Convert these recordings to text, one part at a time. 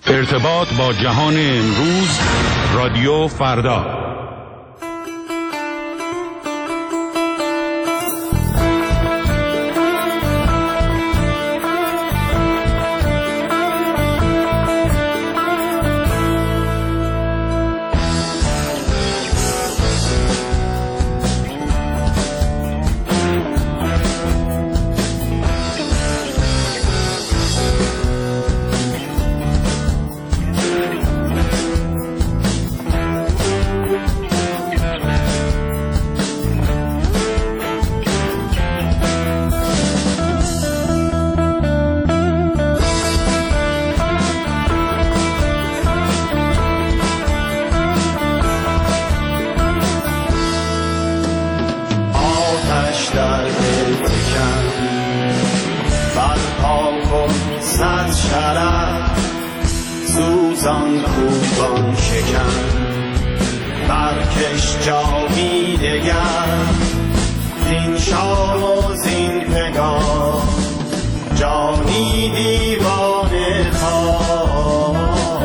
ارتباط با جهان امروز، رادیو فردا. سوزان کوبان شکن برکش جامی دگر زین شام و زین پگاه جانی دیوانه خواه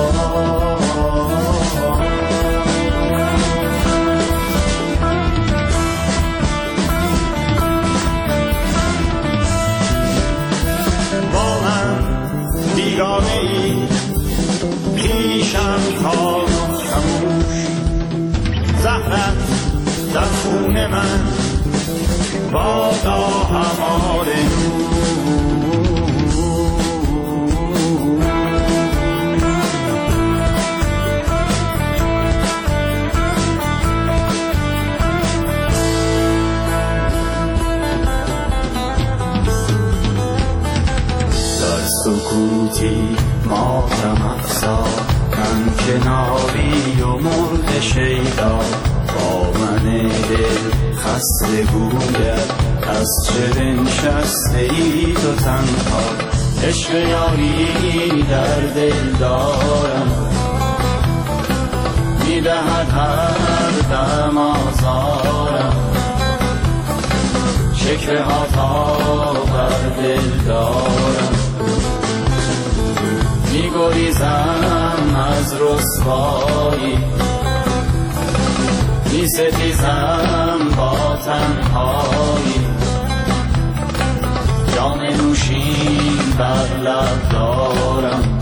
با من بیگانه ای پیشم کار و خموش زهرت در خون من بادا همار در سکوتی ماتم افزا من کناری و مرد شیدا با من دل خسته گوید از چه بنشسته ای تو تنها عشق یاری در دل دارم میدهد هر دم آزارم شکوه ها تا بر دل دارم می‌گریزم از رسوایی می‌ستیزم با تنهایی جام نوشین بر لب دارم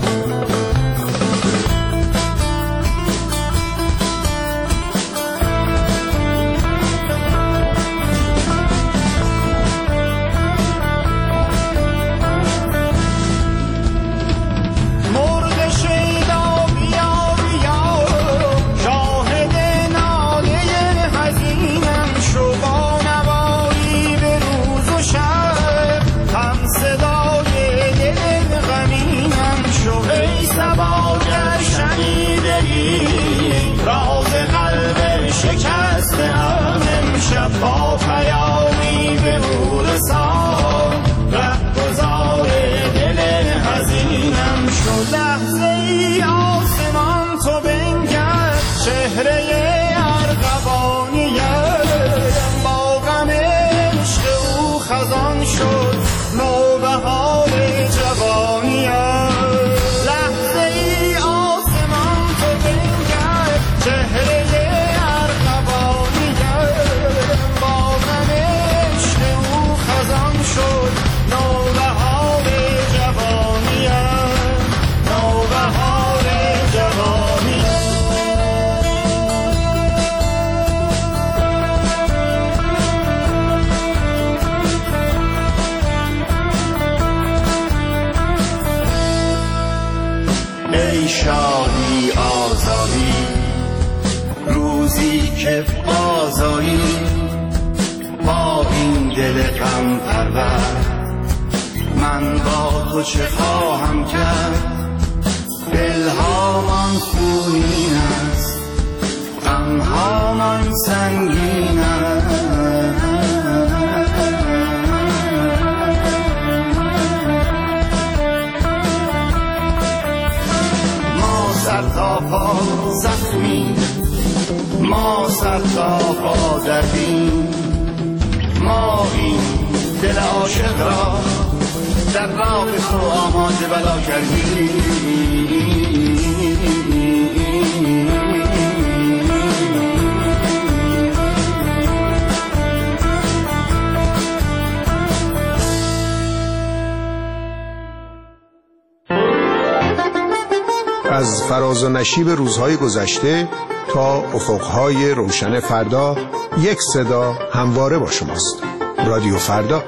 شب با پیامی به مورسان رهگذار دل حزینم شد لحظه ای آسمان تو بنگر چهره ارغوانیم با غم عشق او خزان شد نوبهار جوانیم لحظه ای آسمان تو بنگر چهره شادی آزادی روزی که بازایی با این دل غم پرور من با تو چه خواهم کرد دلهامان خونین است غمهامان سنگین است سر تا پا زخمی ما سر تا پا دردیم ما این دل عاشق را در راه تو آماده بلا کردیم از فراز و نشیب روزهای گذشته تا افقهای روشن فردا، یک صدا همواره با شماست. رادیو فردا.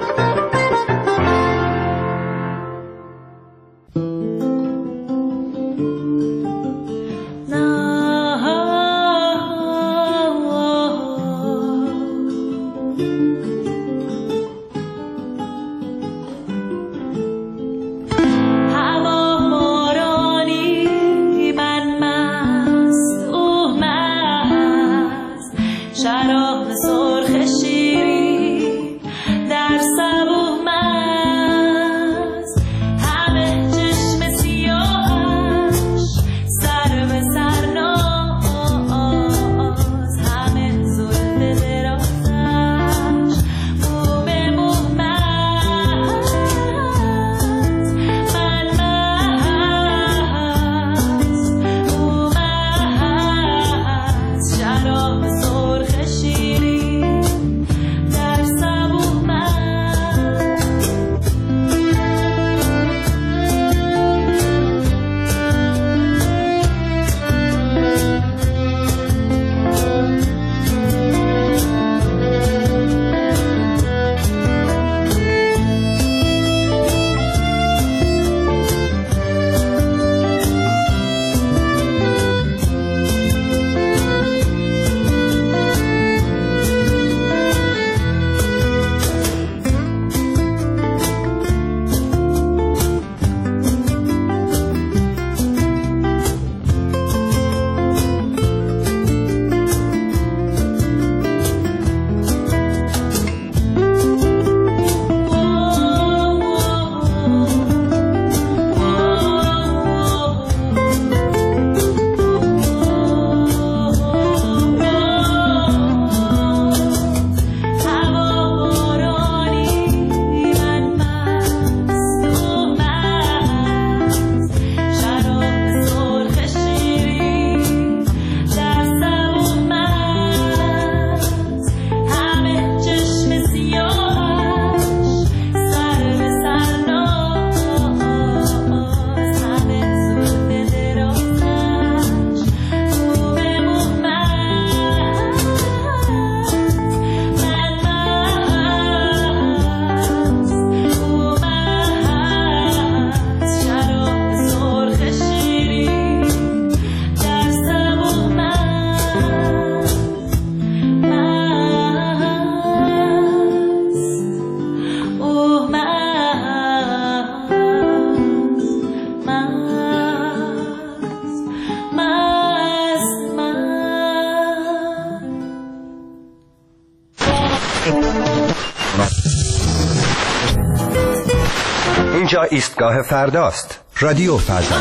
اینجا ایستگاه فرداست. رادیو فردا.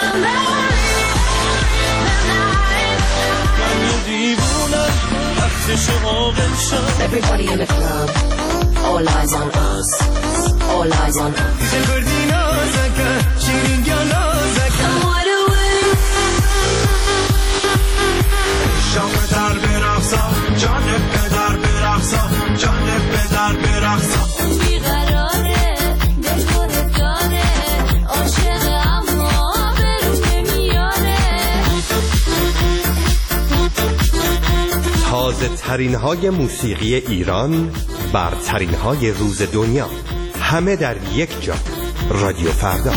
Everybody in the club, all eyes on us, all eyes on us. تازه ترین های موسیقی ایران، برترین های روز دنیا، همه در یک جا. رادیو فردا.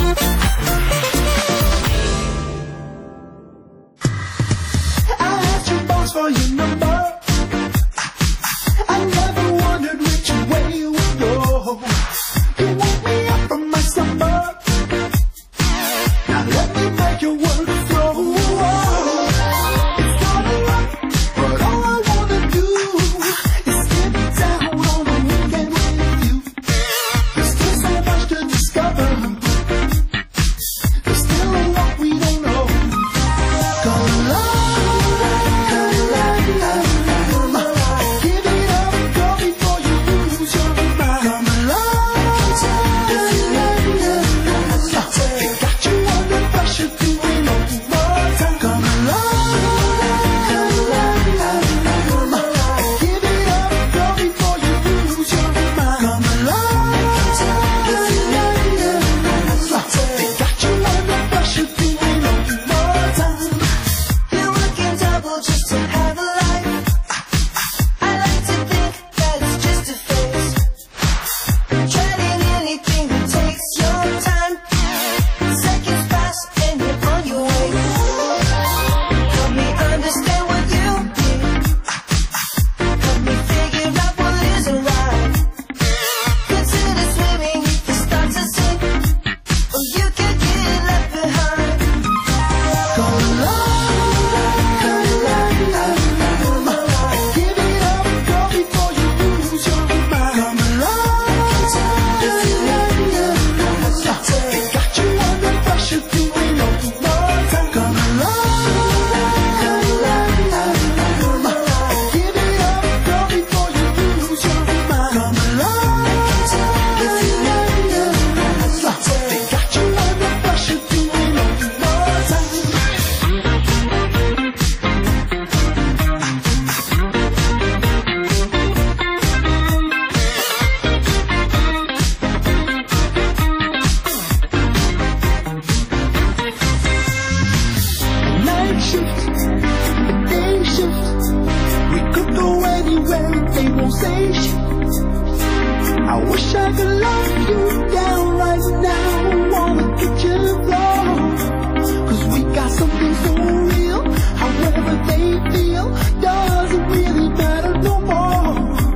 don't say shit. I wish I could lock you down right now on the kitchen floor, 'cause we got something so real. However they feel doesn't really matter no more.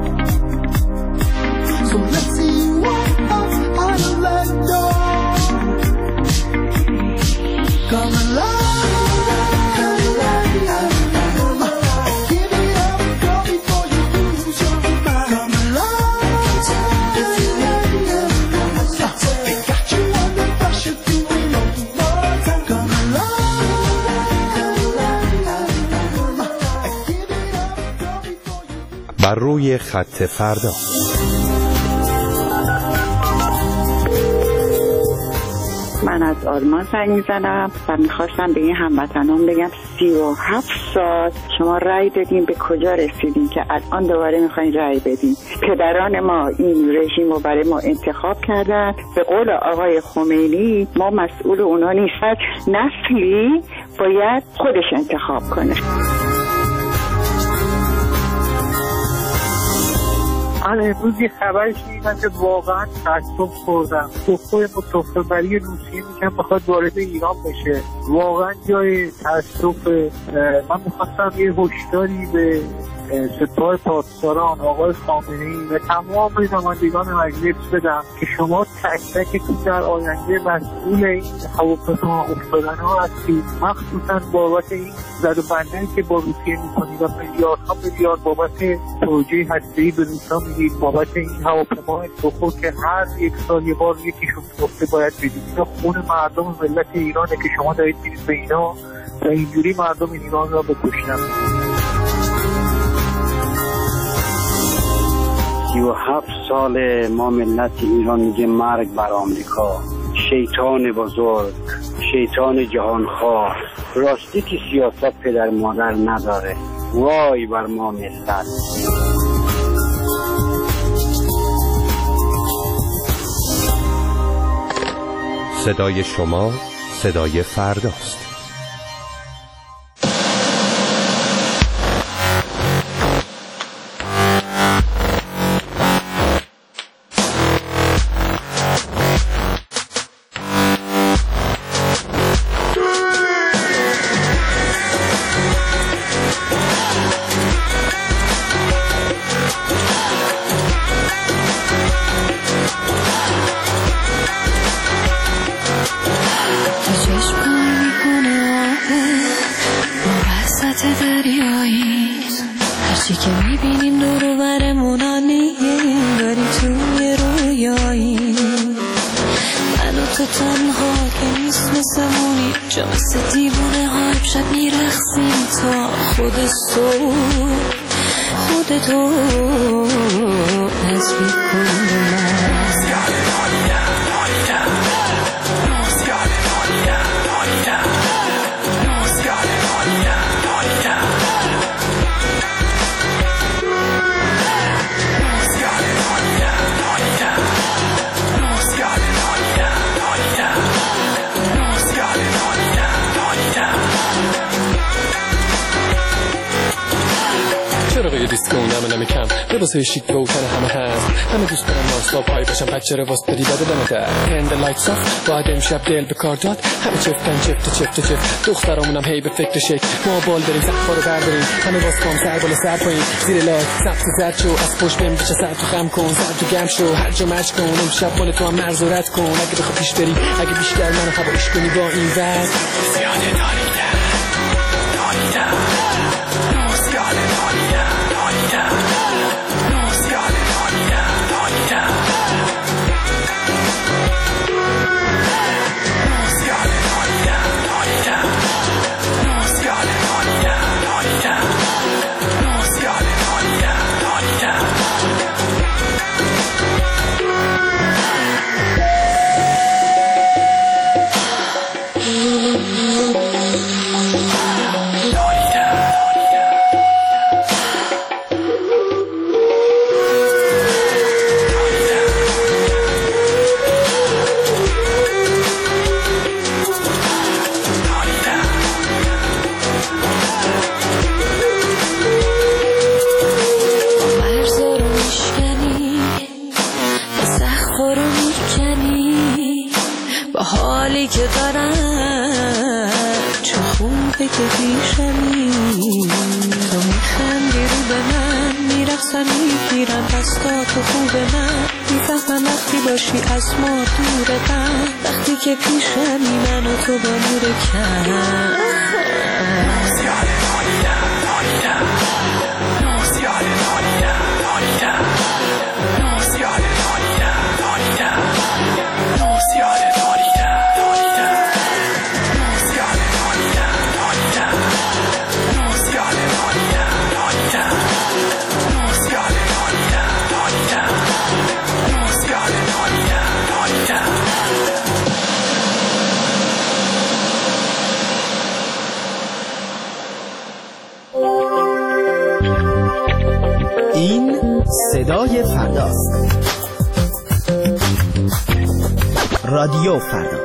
So let's see you walk up out of that door. Come alive. بر روی خط فردا. من از آلمان زنگ میزنم و میخواستم به این هموطنان بگم 37 سال شما رأی دادین، به کجا رسیدین که الان دوباره میخواین رأی بدین؟ پدران ما این رژیم رو برای ما انتخاب کردن. به قول آقای خمینی ما مسئول اونا نیست، نسلی باید خودش انتخاب کنه. من امروز یه خبری شنیدم که واقعا تعصب خوردم. متوفی روسیه میگم بخواد وارد ایران بشه، واقعا جای تعصب. من میخواستم یه هشداری به سپاه پاسداران آقای خامنه‌ای و تمام نمایندگان مجلس بدم که شما تک تکتون در آینده مسئول این هواپیما افتادن‌ها هستید، مخصوصا بابت این زدوبندی که با روسیه میکنید و میلیاردها میلیارد بابت پروژه هسته‌ای به روسا میدید، بابت این هواپیما سخو که هر یک سال یه بار یکیشون گفته باید بدید. اینا خون مردم ملت ایرانه که شما دارید میدید به اینا و اینجوری مردم ایران را بکشن. 37 سال ما ملت ایران میگه مرگ بر آمریکا، شیطان بزرگ، شیطان جهانخوار، راستی که سیاست پدر مادر نداره، وای بر ما ملت. صدای شما صدای فرداست. هرچی که میبینیم دور و برمون نیست، داری توی رویایی من و تو تنها که نیست مثلمونی، جا مثل دیوونه ها شب میرخصیم تا خودتو نزدیک کنی. چرا دیسکو نمه کم لباسه شیک روشن همه هست، همه دوست دارن ناستا پای باشن، پس چرا واس بدی بده بنده هند لایتس آف باید امشب دل به کار داد، همه چفتن چفت دخترامونم هی به فکر شک، ما بال داریم سقفا رو برداریم، همه واس کام سر بالا سر پایین، زیر لایت سبز زرد شو، از پشت بهم بچه سر تو خم کن، سر تو گم شو، هر جا مرج کن، امشب مال تو هم مرز و رد کن، اگه بخوا پیش بری اگه بیشتر منو هوایش کنی با این وضع زیاده داریدم وقتی که پیشمی تو میخندی رو به من میرقصم میگیرم دستاتو خوب من میفهمم وقتی باشی از ما دورتم وقتی که پیشمی من و تو با نور کم این صدای فرداست. رادیو فردا.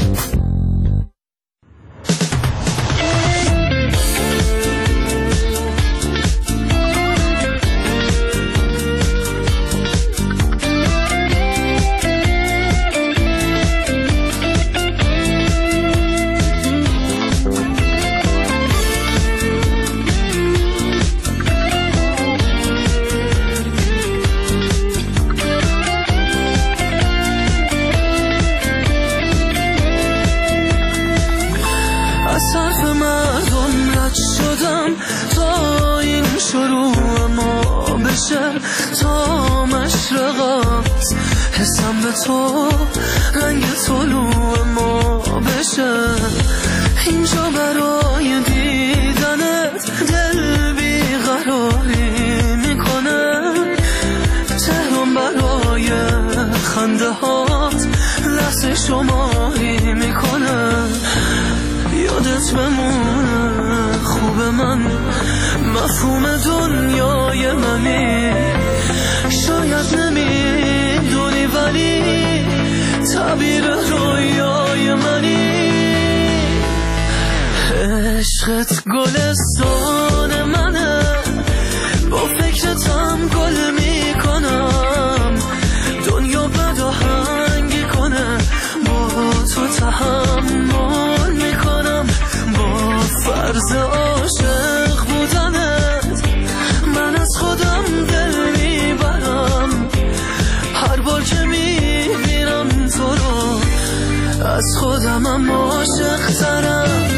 تا مشرقات حسم به تو رنگ طلوع ما بشه اینجا برای دیدنت دل بیقراری میکنه تهران برای خنده هات لحظه شماری میکنه یادت بمونه خوب من مفهوم دنیای منی شاید نمیدونی ولی تعبیر رویای منی عشقت گلستان منه با فکرتم گل میکنم دنیا بد آهنگی کنه با تو تحمل میکنم با فرض عاشق بودنت من از خودم دل میبرم هر بار که میبینم تو رو از خودمم عاشق ترم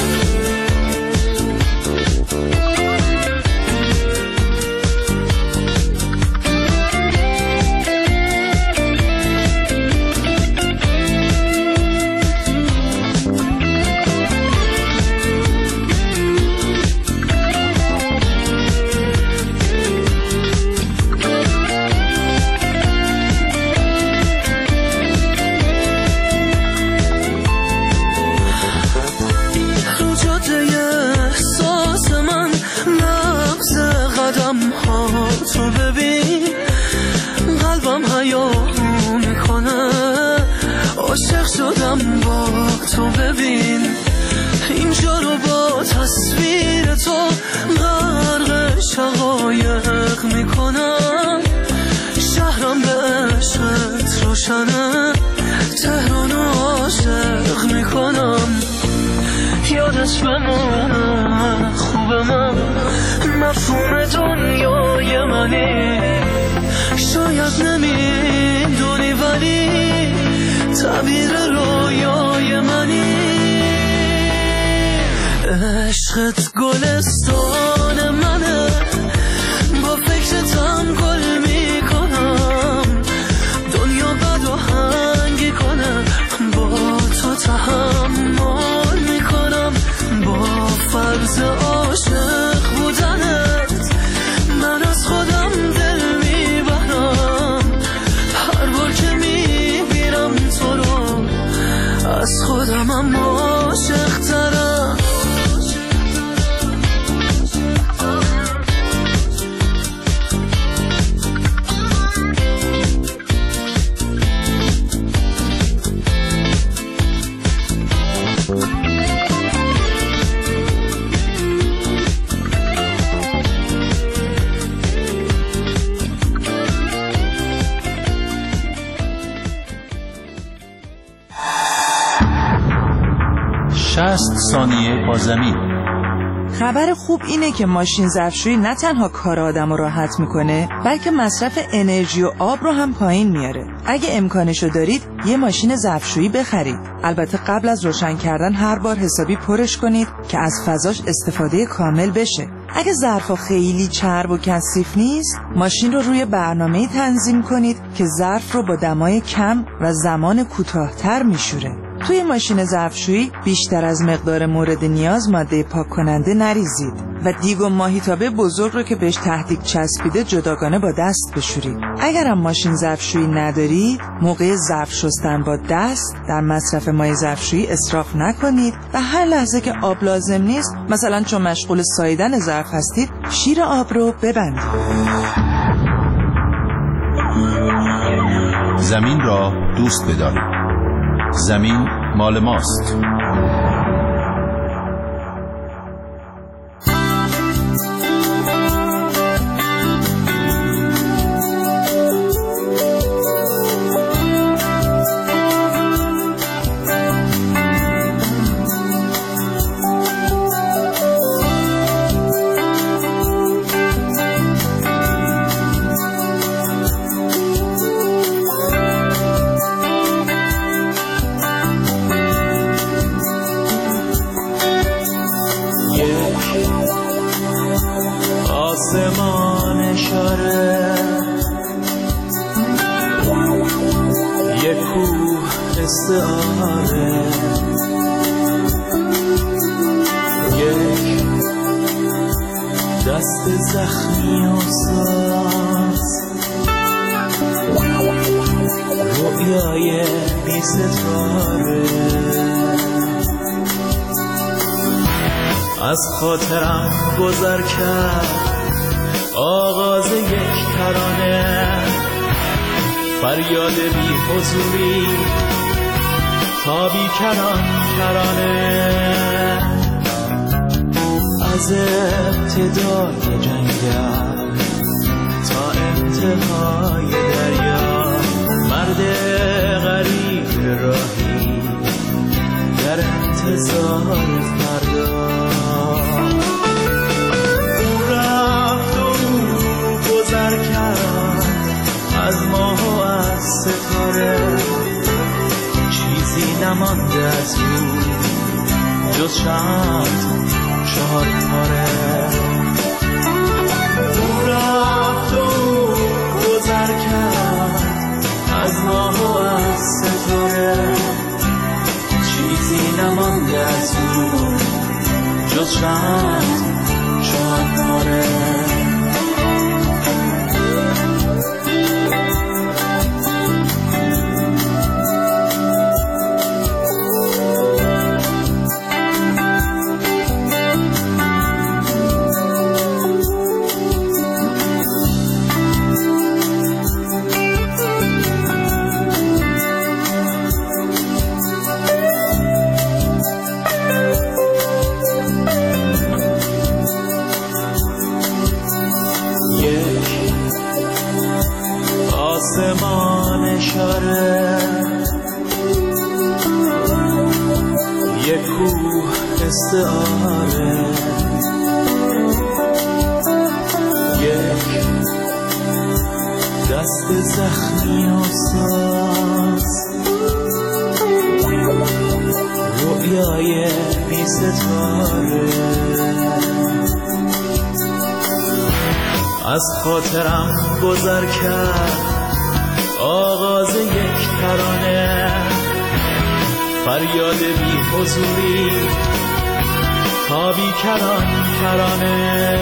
تو ببین قلبم حیاهو میکنه عاشق شدم با تو ببین اینجا رو با تصویر تو غرق شقایق میکنم شهرم به عشقت روشنه تهران عاشق میکنم یادش بمونه خوب من مفهوم دنیای منی شاید نمیدونی ولی تعبیر رویای منی عشقت گلستان منه با فکرتم گل میکنم دنیا بد آهنگی کنه با تو تحمل میکنم با فرض عاشق بودنت من از خودم دل میبرم هر بار که میبینم تو رو از خودمم عاشق ترم 60 ثانیه با زمین. خبر خوب اینه که ماشین ظرفشویی نه تنها کار آدمو راحت میکنه، بلکه مصرف انرژی و آب رو هم پایین میاره. اگه امکانشو دارید یه ماشین ظرفشویی بخرید. البته قبل از روشن کردن هر بار حسابی پرش کنید که از فضاش استفاده کامل بشه. اگه ظرفا خیلی چرب و کثیف نیست، ماشین رو روی برنامه‌ای تنظیم کنید که ظرف رو با دمای کم و زمان کوتاه‌تر میشوره. توی ماشین ظرفشویی بیشتر از مقدار مورد نیاز ماده پاک کننده نریزید و دیگ و ماهیتابه بزرگ رو که بهش تهدیگ چسبیده جداگانه با دست بشورید. اگرم ماشین ظرفشویی ندارید، موقع ظرف شستن با دست در مصرف مایع ظرفشویی اسراف نکنید و هر لحظه که آب لازم نیست، مثلا چون مشغول ساییدن ظرف هستید، شیر آب رو ببندید. زمین را دوست بدارید. زمین مال ماست. آسمان اشاره یک کوه استعاره یک دست زخمی و ساز رویای بی ستاره از خاطرم گذر کرد آغاز یک ترانه فریاد بی حضوری تا بی کران کرانه از ابتدای جنگل تا انتهای دریا مرد غریب راهی در انتظار فردا گذر کرد از ماه و از ستاره چیزی نمانده از او جز چند 4 تاره او رفت و گذر کرد از ماه و از ستاره چیزی نمانده از او جز چند 4 تاره آسمان اشاره یک کوه استعاره یک دست زخمی و ساز رویای بی ستاره از خاطرم گذر کرد آغاز یک ترانه فریاد بی حضوری تا بی کران کرانه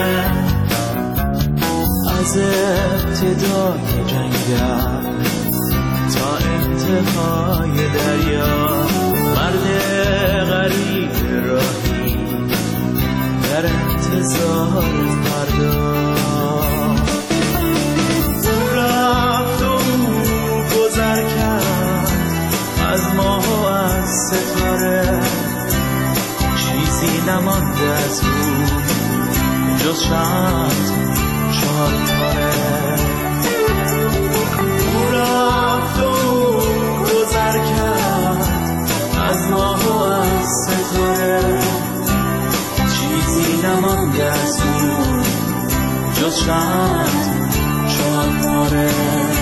از ابتدای جنگل تا انتهای دریا مرد غریب راهی در انتظار فردا گذر کرد از ماه و از ستاره چیزی نمانده از او جز چند 4 تاره او رفت و گذر کرد از ماه و از ستاره جز چند 4 باره